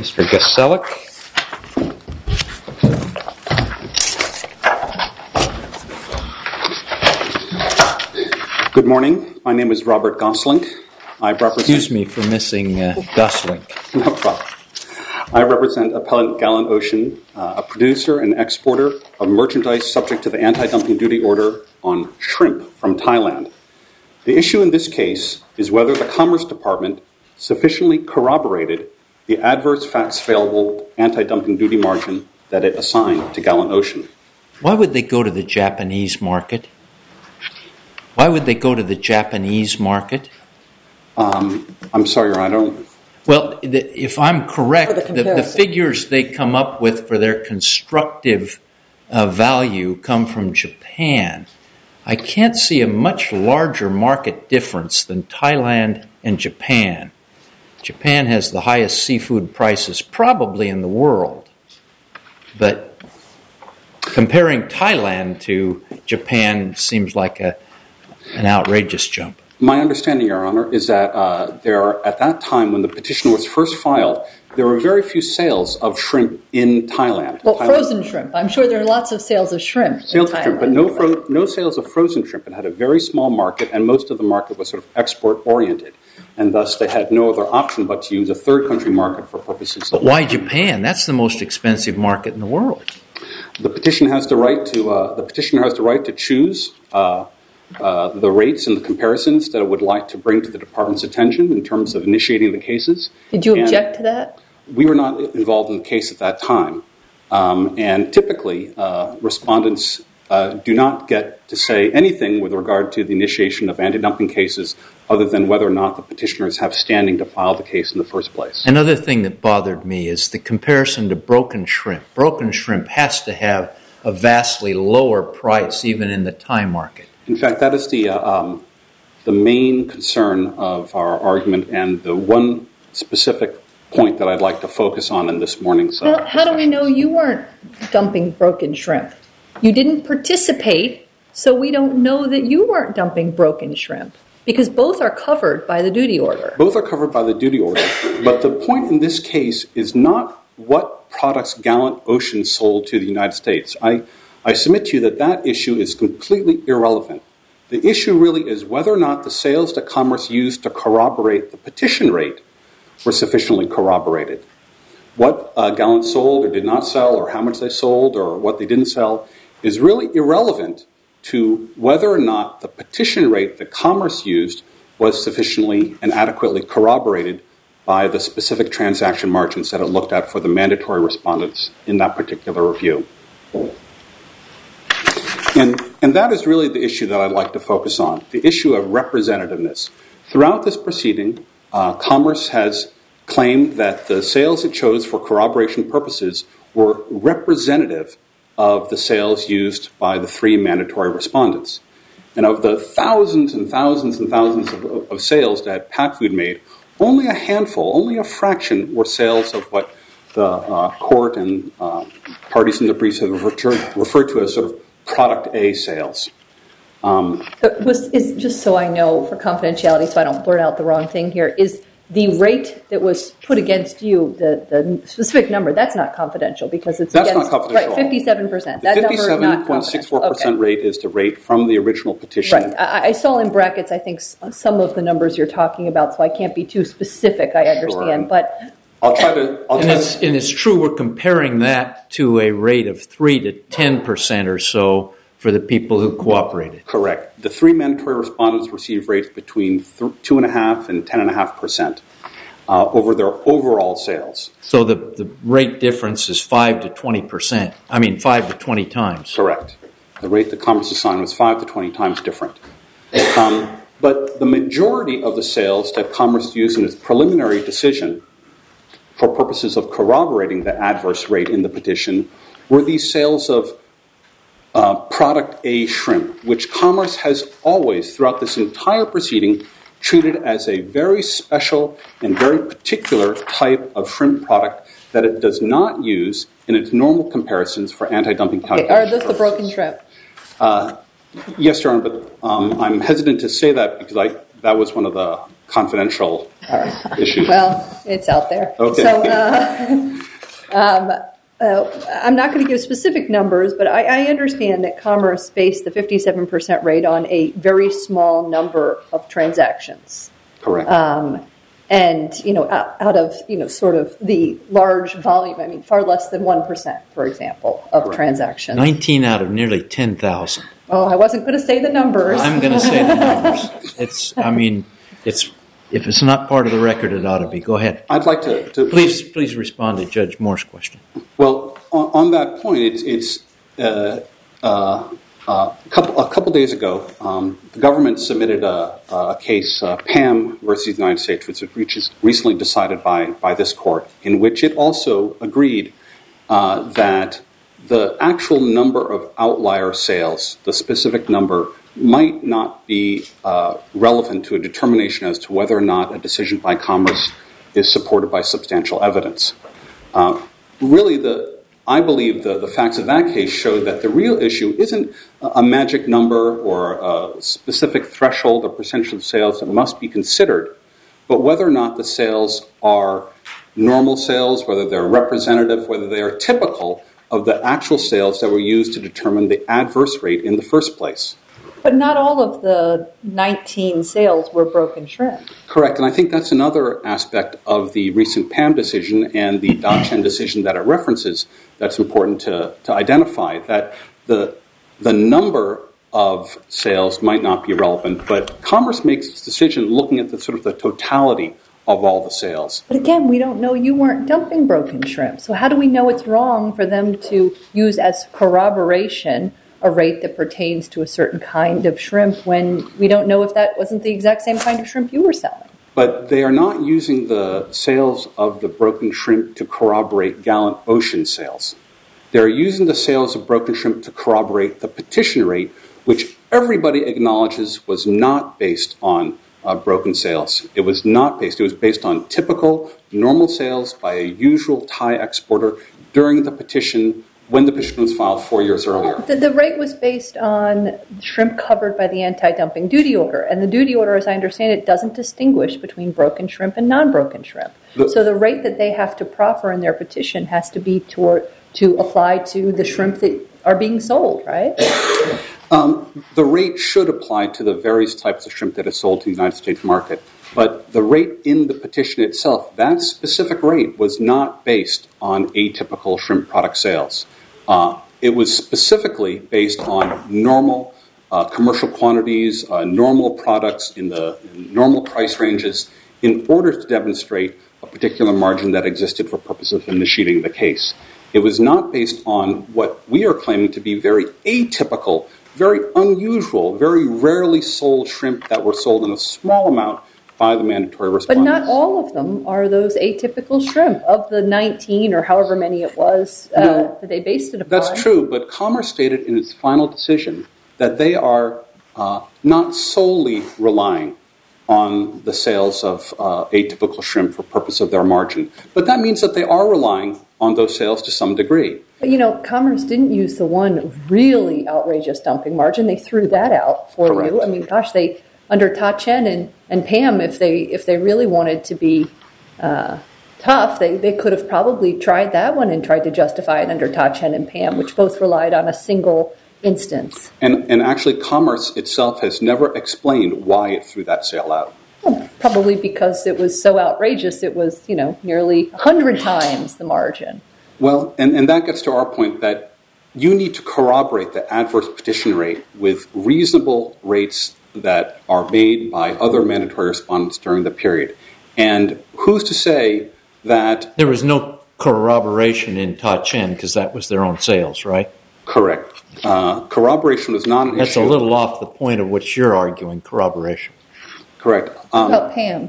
Mr. Guselick. Good morning. My name is Robert Gosling. Excuse me for missing Gosling. No problem. I represent Appellant Gallant Ocean, a producer and exporter of merchandise subject to the anti-dumping duty order on shrimp from Thailand. The issue in this case is whether the Commerce Department sufficiently corroborated the adverse facts available anti-dumping duty margin that it assigned to Gallant Ocean. Why would they go to the Japanese market? I'm sorry, I don't... Well, if I'm correct, the figures they come up with for their constructive value come from Japan. I can't see a much larger market difference than Thailand and Japan. Japan has the highest seafood prices probably in the world. But comparing Thailand to Japan seems like an outrageous jump. My understanding, Your Honor, is that at that time when the petition was first filed, there were very few sales of shrimp in Thailand. Well, frozen shrimp. I'm sure there are lots of sales of shrimp in Thailand. But no sales of frozen shrimp. It had a very small market, and most of the market was sort of export-oriented. And thus, they had no other option but to use a third country market for purposes of... But why Japan? That's the most expensive market in the world. The petition has the right to choose the rates and the comparisons that it would like to bring to the department's attention in terms of initiating the cases. Did you object to that? We were not involved in the case at that time. And typically, respondents do not get to say anything with regard to the initiation of anti-dumping cases other than whether or not the petitioners have standing to file the case in the first place. Another thing that bothered me is the comparison to broken shrimp. Broken shrimp has to have a vastly lower price even in the Thai market. In fact, that is the main concern of our argument and the one specific point that I'd like to focus on in this morning's Well, how do we know you weren't dumping broken shrimp? You didn't participate, so we don't know that you weren't dumping broken shrimp because both are covered by the duty order. Both are covered by the duty order, but the point in this case is not what products Gallant Ocean sold to the United States. I submit to you that issue is completely irrelevant. The issue really is whether or not the sales that Commerce used to corroborate the petition rate were sufficiently corroborated. What Gallant sold or did not sell, or how much they sold, or what they didn't sell, is really irrelevant to whether or not the petition rate that Commerce used was sufficiently and adequately corroborated by the specific transaction margins that it looked at for the mandatory respondents in that particular review. And that is really the issue that I'd like to focus on, the issue of representativeness. Throughout this proceeding, Commerce has claimed that the sales it chose for corroboration purposes were representative of the sales used by the three mandatory respondents. And of the thousands and thousands and thousands of sales that Pac Food made, only a handful, only a fraction were sales of what the court and parties in the briefs have referred to as sort of Product A sales. Just so I know for confidentiality, so I don't blurt out the wrong thing here, is the rate that was put against you, the specific number, that's not confidential because it's not confidential. Right, 57%. The 57.64% rate is the rate from the original petition. Right. I saw in brackets, I think, some of the numbers you're talking about, so I can't be too specific, I understand. Sure. But And it's true we're comparing that to a rate of 3 to 10% or so for the people who cooperated. Correct. The three mandatory respondents received rates between 2.5% and 10.5% over their overall sales. So the rate difference is 5 to 20%. 5 to 20 times. Correct. The rate that Commerce assigned was 5 to 20 times different. But the majority of the sales that Commerce used in its preliminary decision for purposes of corroborating the adverse rate in the petition were these sales of Product A shrimp, which Commerce has always, throughout this entire proceeding, treated as a very special and very particular type of shrimp product that it does not use in its normal comparisons for anti-dumping calculations. Are those the broken shrimp? Yes, Your Honor, but I'm hesitant to say that because that was one of the confidential issues. Well, it's out there. Okay. So I'm not going to give specific numbers, but I understand that Commerce based the 57% rate on a very small number of transactions. Correct. And, out of, sort of the large volume, I mean, far less than 1%, for example, of Correct. transactions. 19 out of nearly 10,000. Oh, I wasn't going to say the numbers. I'm going to say the numbers. If it's not part of the record, it ought to be. Go ahead. I'd like to Please respond to Judge Moore's question. Well, on that point, it's a couple days ago, the government submitted a case, Pam versus the United States, which was recently decided by this court, in which it also agreed that the actual number of outlier sales, the specific number, might not be relevant to a determination as to whether or not a decision by Commerce is supported by substantial evidence. I believe the facts of that case show that the real issue isn't a magic number or a specific threshold or percentage of sales that must be considered, but whether or not the sales are normal sales, whether they're representative, whether they are typical of the actual sales that were used to determine the adverse rate in the first place. But not all of the 19 sales were broken shrimp. Correct, and I think that's another aspect of the recent PAM decision and the Da-Chen decision that it references that's important to identify, that the number of sales might not be relevant, but Commerce makes its decision looking at the sort of the totality of all the sales. But again, we don't know. You weren't dumping broken shrimp, so how do we know it's wrong for them to use as corroboration a rate that pertains to a certain kind of shrimp when we don't know if that wasn't the exact same kind of shrimp you were selling? But they are not using the sales of the broken shrimp to corroborate Gallant Ocean sales. They're using the sales of broken shrimp to corroborate the petition rate, which everybody acknowledges was not based on broken sales. It was not based. It was based on typical, normal sales by a usual Thai exporter during the petition, when the petition was filed 4 years earlier. The rate was based on shrimp covered by the anti-dumping duty order. And the duty order, as I understand it, doesn't distinguish between broken shrimp and non-broken shrimp. So the rate that they have to proffer in their petition has to be to apply to the shrimp that are being sold, right? The rate should apply to the various types of shrimp that is sold to the United States market. But the rate in the petition itself, that specific rate was not based on atypical shrimp product sales. It was specifically based on normal commercial quantities, normal products in the normal price ranges in order to demonstrate a particular margin that existed for purposes of initiating the case. It was not based on what we are claiming to be very atypical, very unusual, very rarely sold shrimp that were sold in a small amount by the mandatory respondents. But not all of them are those atypical shrimp. Of the 19 or however many it was that they based it upon. That's true, but Commerce stated in its final decision that they are not solely relying on the sales of atypical shrimp for purpose of their margin. But that means that they are relying on those sales to some degree. But, Commerce didn't use the one really outrageous dumping margin. They threw that out for Correct. you. I mean, gosh, under Ta-Chen and Pam, if they really wanted to be tough, they could have probably tried that one and tried to justify it under Ta-Chen and Pam, which both relied on a single instance. And actually, Commerce itself has never explained why it threw that sale out. Well, probably because it was so outrageous. It was, nearly 100 times the margin. Well, and that gets to our point that you need to corroborate the adverse petition rate with reasonable rates that are made by other mandatory respondents during the period. And who's to say that... There was no corroboration in Ta-Chen because that was their own sales, right? Correct. Corroboration was not an issue. That's a little off the point of what you're arguing, corroboration. Correct. What about Pam?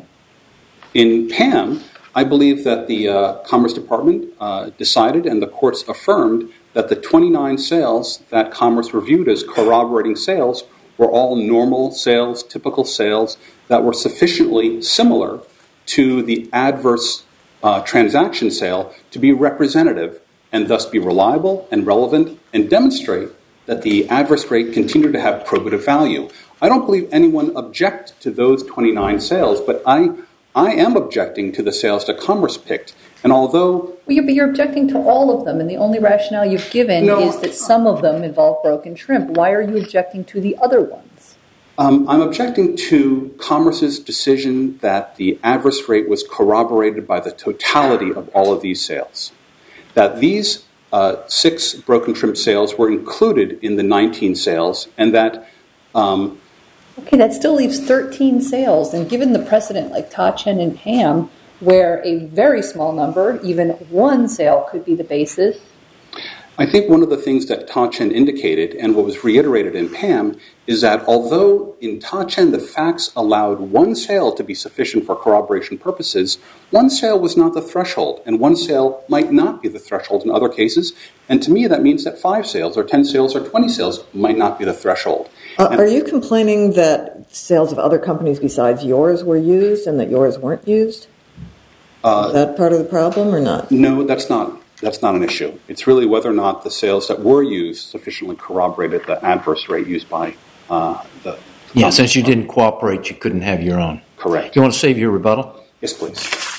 In Pam, I believe that the Commerce Department decided and the courts affirmed that the 29 sales that Commerce reviewed as corroborating sales were all normal sales, typical sales that were sufficiently similar to the adverse transaction sale to be representative and thus be reliable and relevant and demonstrate that the adverse rate continued to have probative value. I don't believe anyone objected to those 29 sales, but I I am objecting to the sales that Commerce picked. And although... But you're objecting to all of them, and the only rationale you've given is that some of them involve broken shrimp. Why are you objecting to the other ones? I'm objecting to Commerce's decision that the adverse rate was corroborated by the totality of all of these sales. That these 6 broken shrimp sales were included in the 19 sales, and that... Okay, that still leaves 13 sales, and given the precedent like Ta-Chen and Pam, where a very small number, even one sale, could be the basis. I think one of the things that Ta-Chen indicated, and what was reiterated in Pam, is that although in Ta-Chen the facts allowed one sale to be sufficient for corroboration purposes, one sale was not the threshold, and one sale might not be the threshold in other cases. And to me, that means that 5 sales, or 10 sales, or 20 sales might not be the threshold. Are you complaining that sales of other companies besides yours were used and that yours weren't used? Is that part of the problem or not? No, that's not an issue. It's really whether or not the sales that were used sufficiently corroborated the adverse rate used by the... Yeah, since you didn't cooperate, you couldn't have your own. Correct. You want to save your rebuttal? Yes, please.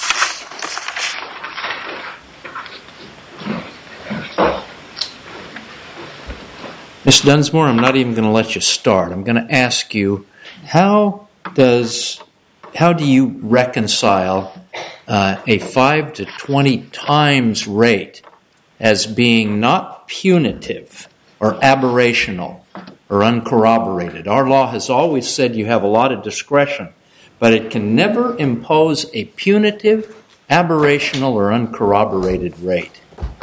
Ms. Dunsmore, I'm not even going to let you start. I'm going to ask you, how do you reconcile a 5 to 20 times rate as being not punitive or aberrational or uncorroborated? Our law has always said you have a lot of discretion, but it can never impose a punitive, aberrational, or uncorroborated rate.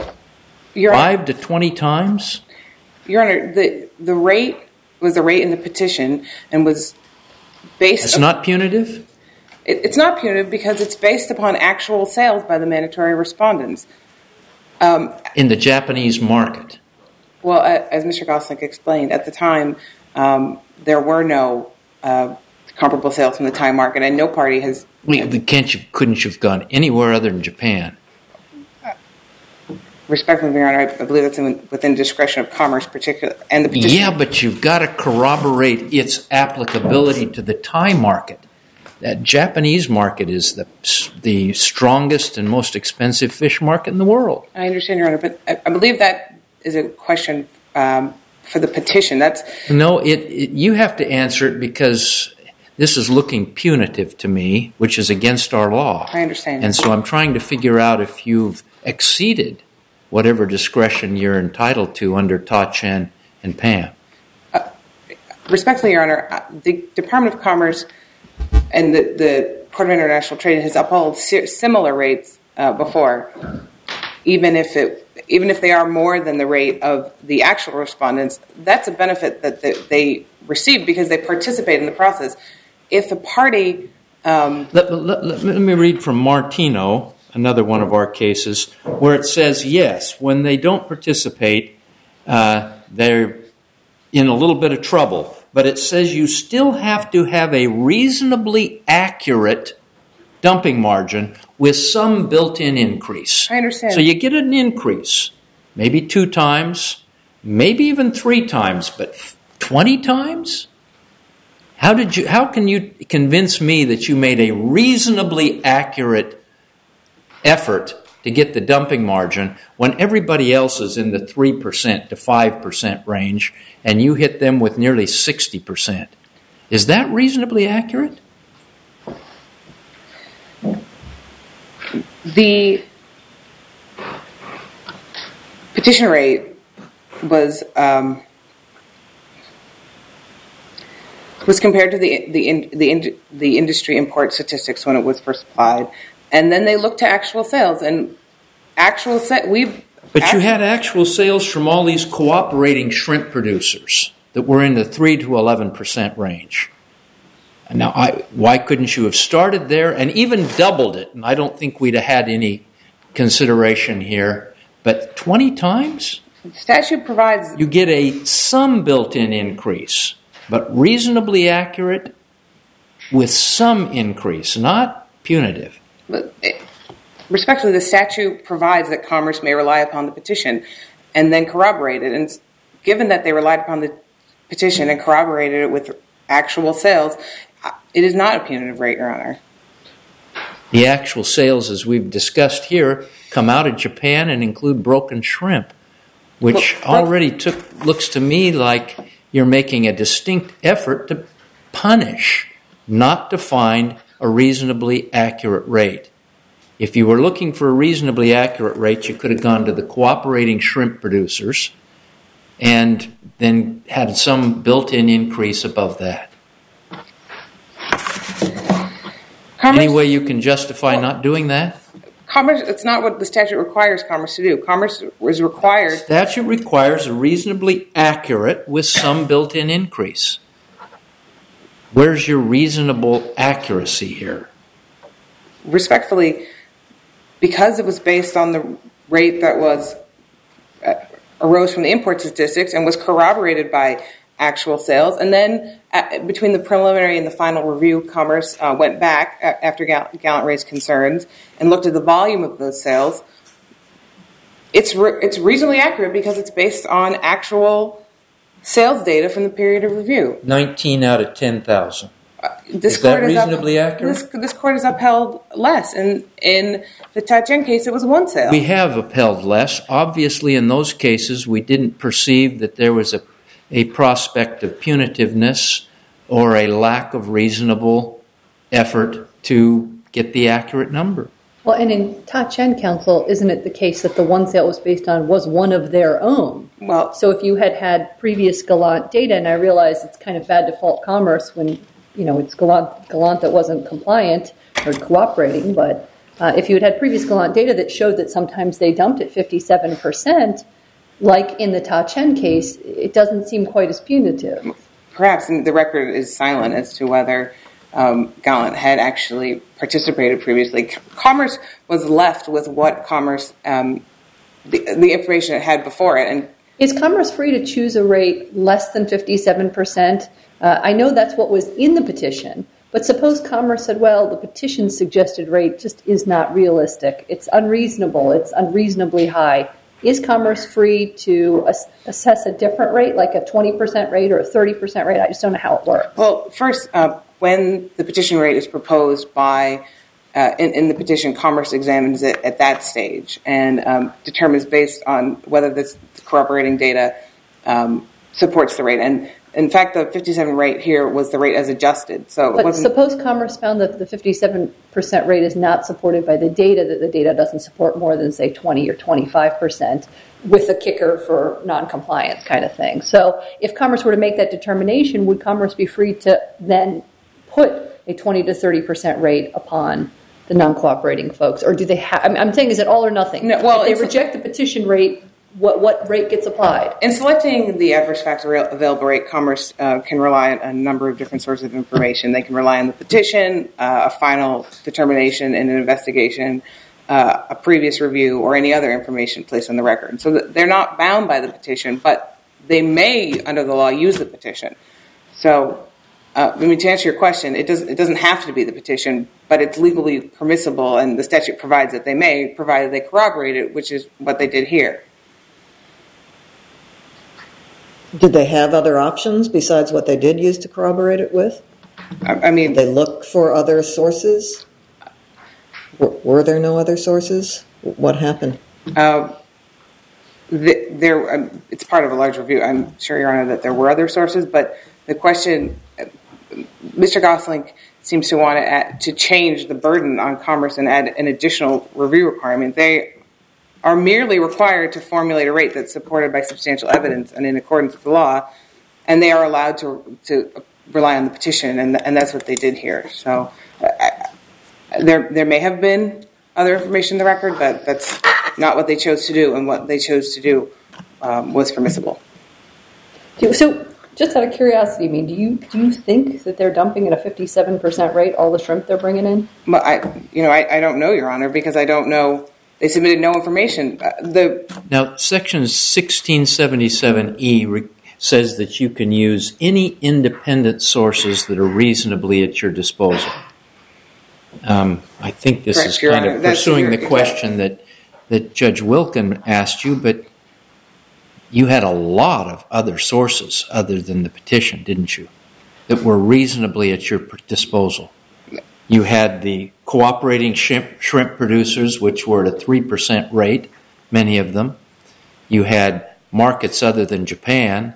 5 to 20 times? Your Honor, the rate was the rate in the petition and was based... It's not punitive? It's not punitive because it's based upon actual sales by the mandatory respondents. In the Japanese market? Well, as Mr. Gosling explained, at the time, there were no comparable sales from the Thai market, and no party has... Couldn't you have gone anywhere other than Japan? Respectfully, Your Honor, I believe that's within discretion of Commerce, particularly, and the petition. Yeah, but you've got to corroborate its applicability to the Thai market. That Japanese market is the strongest and most expensive fish market in the world. I understand, Your Honor, but I believe that is a question for the petition. No, you have to answer it because this is looking punitive to me, which is against our law. I understand. And so I'm trying to figure out if you've exceeded whatever discretion you're entitled to under Ta-Chen and Pam. Respectfully, Your Honor, the Department of Commerce and the Court of International Trade has upheld similar rates before, even if they are more than the rate of the actual respondents. That's a benefit that they receive because they participate in the process. If the party... Let me read from Martino, another one of our cases, where it says, yes, when they don't participate, they're in a little bit of trouble. But it says you still have to have a reasonably accurate dumping margin with some built-in increase. I understand. So you get an increase, maybe 2 times, maybe even 3 times, but 20 times? How can you convince me that you made a reasonably accurate effort to get the dumping margin when everybody else is in the 3% to 5% range and you hit them with nearly 60%? Is that reasonably accurate? The petition rate was compared to the industry import statistics when it was first applied, and then they looked to actual sales and But you had actual sales from all these cooperating shrimp producers that were in the 3 to 11% range. And now, why couldn't you have started there and even doubled it? And I don't think we'd have had any consideration here. But 20 times? The statute provides... You get some built-in increase, but reasonably accurate with some increase, not punitive. But respectfully, the statute provides that Commerce may rely upon the petition and then corroborate it. And given that they relied upon the petition and corroborated it with actual sales, it is not a punitive rate, Your Honor. The actual sales, as we've discussed here, come out of Japan and include broken shrimp, which already looks to me like you're making a distinct effort to punish, not to find a reasonably accurate rate. If you were looking for a reasonably accurate rate, you could have gone to the cooperating shrimp producers and then had some built-in increase above that. Any way you can justify not doing that? Commerce, it's not what the statute requires Commerce to do. Commerce is required. Statute requires a reasonably accurate with some built-in increase. Where's your reasonable accuracy here? Respectfully, because it was based on the rate that was arose from the import statistics and was corroborated by actual sales, and then between the preliminary and the final review, Commerce went back after Gallant raised concerns and looked at the volume of those sales. It's reasonably accurate because it's based on actual sales data from the period of review. 19 out of 10,000. Is that reasonably accurate? This court has upheld less. In the Ta-Cheng case, it was one sale. We have upheld less. Obviously, in those cases, we didn't perceive that there was a prospect of punitiveness or a lack of reasonable effort to get the accurate number. Well, and in Ta-Cheng counsel, isn't it the case that the one sale was based on was one of their own? Well, so if you had previous Gallant data, and I realize it's kind of bad to fault Commerce when it's Gallant that wasn't compliant or cooperating, but if you had previous Gallant data that showed that sometimes they dumped at 57%, like in the Ta-Cheng case, it doesn't seem quite as punitive. Perhaps the record is silent as to whether Gallant had actually participated previously. Commerce was left with what Commerce, the information it had before it. And is Commerce free to choose a rate less than 57%? I know that's what was in the petition, but suppose Commerce said, well, the petition's suggested rate just is not realistic. It's unreasonable. It's unreasonably high. Is Commerce free to assess a different rate, like a 20% rate or a 30% rate? I just don't know how it works. Well, first, when the petition rate is proposed by, in the petition, Commerce examines it at that stage and determines based on whether this corroborating data supports the rate. And in fact, the 57 rate here was the rate as adjusted. So but suppose Commerce found that the 57% rate is not supported by the data, that the data doesn't support more than, say, 20 or 25% with a kicker for noncompliance kind of thing. So if Commerce were to make that determination, would Commerce be free to then put a 20 to 30% rate upon the non-cooperating folks? Or do they have... I'm saying, is it all or nothing? No, well, if they reject the petition rate, what rate gets applied? In selecting the adverse factor available rate, Commerce can rely on a number of different sources of information. They can rely on the petition, a final determination in an investigation, a previous review, or any other information placed on the record. So they're not bound by the petition, but they may, under the law, use the petition. So, to answer your question, it doesn't have to be the petition, but it's legally permissible, and the statute provides that they may, provided they corroborate it, which is what they did here. Did they have other options besides what they did use to corroborate it with? Did they look for other sources? Were there no other sources? What happened? It's part of a large review. I'm sure, Your Honor, that there were other sources, but the question, Mr. Gosling seems to want to change the burden on Commerce and add an additional review requirement. They are merely required to formulate a rate that's supported by substantial evidence and in accordance with the law, and they are allowed to rely on the petition, and that's what they did here. So there may have been other information in the record, but that's not what they chose to do, and what they chose to do was permissible. So, just out of curiosity, do you think that they're dumping at a 57% rate all the shrimp they're bringing in? Well, I don't know, Your Honor, because I don't know. They submitted no information. Now, Section 1677E says that you can use any independent sources that are reasonably at your disposal. I think this is kind of pursuing the question that Judge Wilkin asked you, but you had a lot of other sources other than the petition, didn't you, that were reasonably at your disposal? You had the cooperating shrimp producers, which were at a 3% rate, many of them. You had markets other than Japan.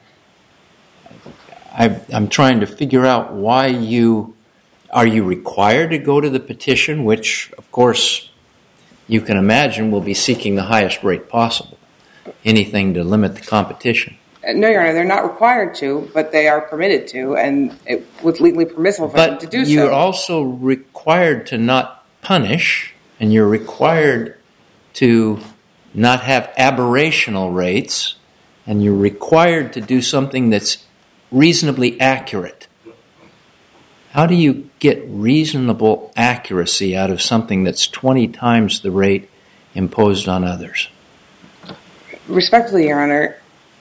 I'm trying to figure out why are you required to go to the petition, which, of course, you can imagine will be seeking the highest rate possible, anything to limit the competition. No, Your Honor, they're not required to, but they are permitted to, and it was legally permissible for them to do so. But you're also required to not punish, and you're required to not have aberrational rates, and you're required to do something that's reasonably accurate. How do you get reasonable accuracy out of something that's 20 times the rate imposed on others? Respectfully, Your Honor,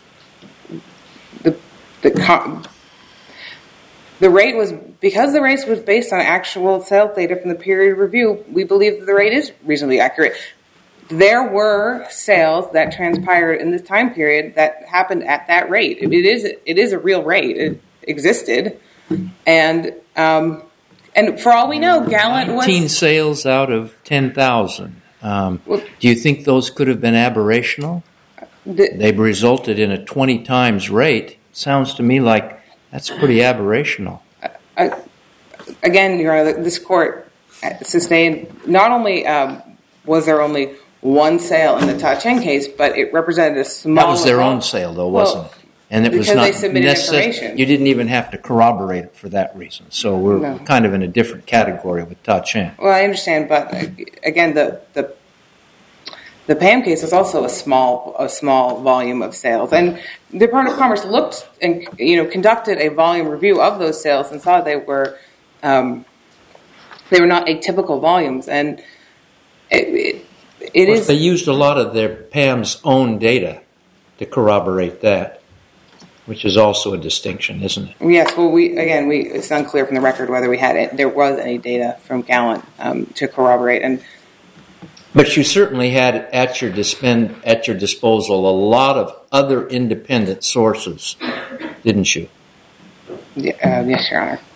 the rate was, because the rate was based on actual sales data from the period review, we believe that the rate is reasonably accurate. There were sales that transpired in this time period that happened at that rate. It is a real rate. It existed. And for all we know, Gallant was 19 sales out of 10,000. Do you think those could have been aberrational? They've resulted in a 20 times rate. Sounds to me like that's pretty aberrational. Again, Your Honor, this court sustained, not only was there only one sale in the Ta-Cheng case, but it represented a small... That was their own sale, though, wasn't it? And it was not they submitted information. You didn't even have to corroborate it for that reason. So we're kind of in a different category with Ta-Cheng. Well, I understand, but again, the PAM case is also a small volume of sales, and the Department of Commerce looked and conducted a volume review of those sales and saw they were not atypical volumes, and it is. They used a lot of their PAM's own data to corroborate that, which is also a distinction, isn't it? Yes. Well, it's unclear from the record whether there was any data from Gallant to corroborate. But you certainly had at your disposal a lot of other independent sources, didn't you? Yes, Your Honor.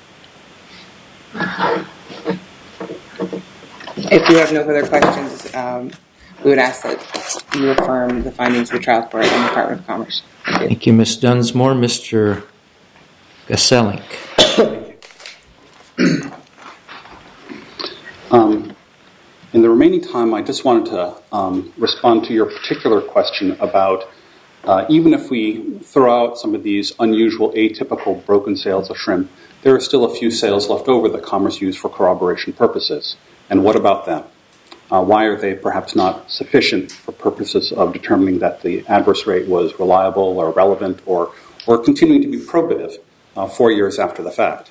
If you have no further questions, we would ask that you affirm the findings of the trial court and the Department of Commerce. Thank you, Ms. Dunsmore. Mr. Gaselink. In the remaining time, I just wanted to respond to your particular question about even if we throw out some of these unusual, atypical broken sales of shrimp, there are still a few sales left over that Commerce used for corroboration purposes. And what about them? Why are they perhaps not sufficient for purposes of determining that the adverse rate was reliable or relevant or continuing to be probative 4 years after the fact?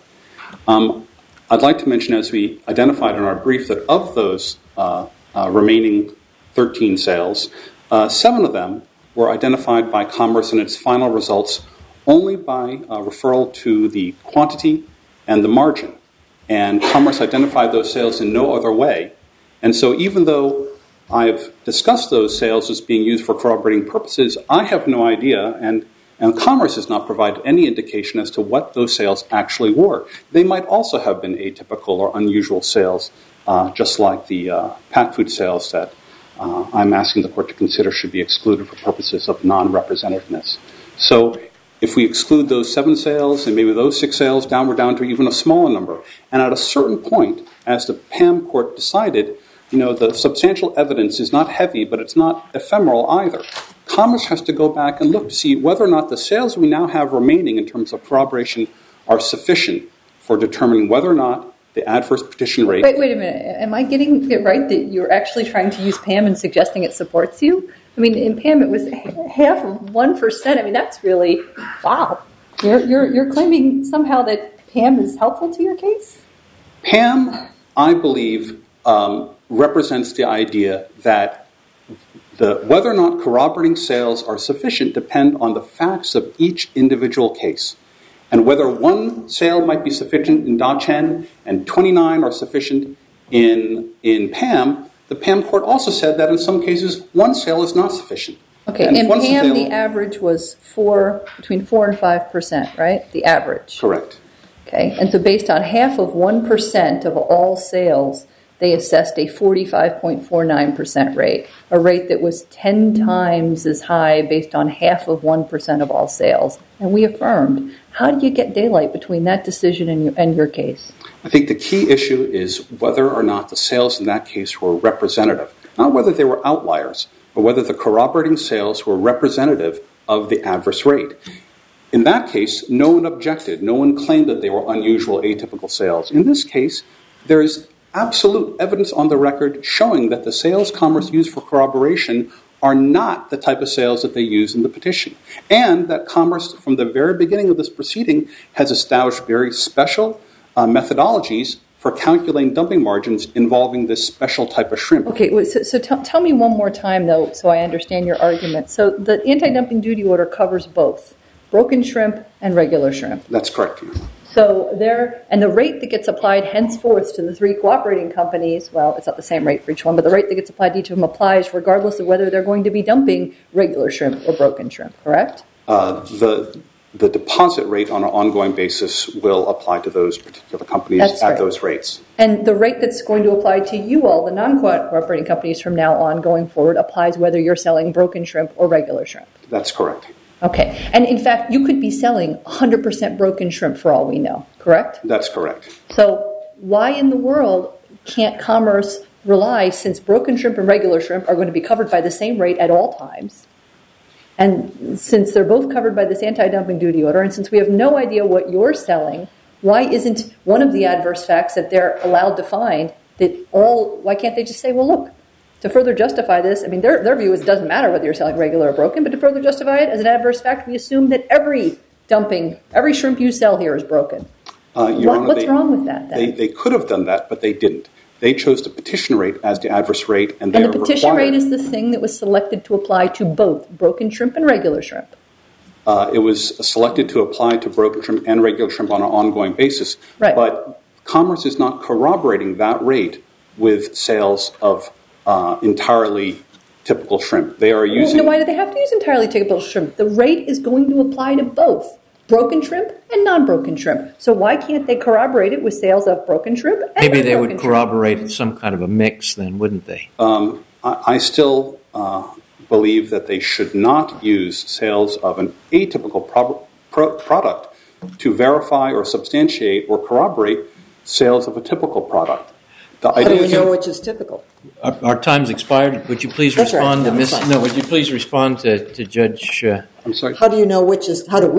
I'd like to mention, as we identified in our brief, that of those remaining 13 sales, 7 of them were identified by Commerce in its final results only by referral to the quantity and the margin. And Commerce identified those sales in no other way. And so even though I've discussed those sales as being used for corroborating purposes, I have no idea, and Commerce has not provided any indication as to what those sales actually were. They might also have been atypical or unusual sales, just like the pack food sales that I'm asking the court to consider should be excluded for purposes of non-representativeness. So if we exclude those 7 sales and maybe those 6 sales, we're down to even a smaller number. And at a certain point, as the PAM court decided, the substantial evidence is not heavy, but it's not ephemeral either. Commerce has to go back and look to see whether or not the sales we now have remaining in terms of corroboration are sufficient for determining whether or not the adverse petition rate... Wait a minute. Am I getting it right that you're actually trying to use PAM and suggesting it supports you? I mean, in PAM it was half of 1%. I mean, that's really, wow. You're claiming somehow that PAM is helpful to your case? PAM, I believe, represents the idea that whether or not corroborating sales are sufficient depend on the facts of each individual case. And whether one sale might be sufficient in Da-Chen and 29 are sufficient in PAM, the PAM court also said that in some cases one sale is not sufficient. Okay, in PAM the average was between 4 and 5%, right? The average. Correct. Okay, and so based on half of 1% of all sales, they assessed a 45.49% rate, a rate that was 10 times as high based on half of 1% of all sales. And we affirmed. How do you get daylight between that decision and your case? I think the key issue is whether or not the sales in that case were representative. Not whether they were outliers, but whether the corroborating sales were representative of the adverse rate. In that case, no one objected. No one claimed that they were unusual, atypical sales. In this case, there is absolute evidence on the record showing that the sales Commerce used for corroboration are not the type of sales that they use in the petition. And that Commerce, from the very beginning of this proceeding, has established very special methodologies for calculating dumping margins involving this special type of shrimp. Okay, so tell me one more time, though, so I understand your argument. So the anti-dumping duty order covers both broken shrimp and regular shrimp. That's correct. So and the rate that gets applied henceforth to the three cooperating companies, well, it's not the same rate for each one, but the rate that gets applied to each of them applies regardless of whether they're going to be dumping regular shrimp or broken shrimp, correct? The deposit rate on an ongoing basis will apply to those particular companies at those rates. And the rate that's going to apply to you all, the non-cooperating companies from now on going forward, applies whether you're selling broken shrimp or regular shrimp. That's correct. Okay. And in fact, you could be selling 100% broken shrimp for all we know, correct? That's correct. So why in the world can't Commerce rely, since broken shrimp and regular shrimp are going to be covered by the same rate at all times, and since they're both covered by this anti-dumping duty order, and since we have no idea what you're selling, why isn't one of the adverse facts that they're allowed to find why can't they just say, well, look, to further justify this, I mean, their view is it doesn't matter whether you're selling regular or broken, but to further justify it as an adverse fact, we assume that every shrimp you sell here is broken. What's wrong with that, then? They could have done that, but they didn't. They chose the petition rate as the adverse rate, and the petition rate is the thing that was selected to apply to both broken shrimp and regular shrimp. It was selected to apply to broken shrimp and regular shrimp on an ongoing basis. Right. But Commerce is not corroborating that rate with sales of entirely typical shrimp. They are using... Why do they have to use entirely typical shrimp? The rate is going to apply to both broken shrimp and non-broken shrimp. So why can't they corroborate it with sales of broken shrimp and maybe they would corroborate some kind of a mix then, wouldn't they? I still believe that they should not use sales of an atypical product to verify or substantiate or corroborate sales of a typical product. How do we know which is typical? Our time's expired. Would you please respond to would you please respond to Judge? I'm sorry. How do we know which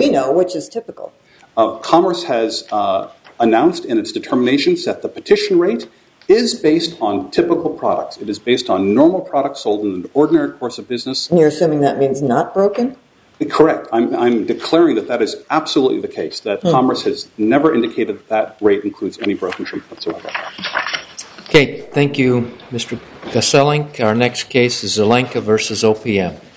is typical? Commerce has announced in its determinations that the petition rate is based on typical products. It is based on normal products sold in the ordinary course of business. And you're assuming that means not broken? Correct. I'm declaring that is absolutely the case, that Commerce has never indicated that rate includes any broken shrimp whatsoever. Okay, thank you, Mr. Gaselink. Our next case is Zelenka versus OPM.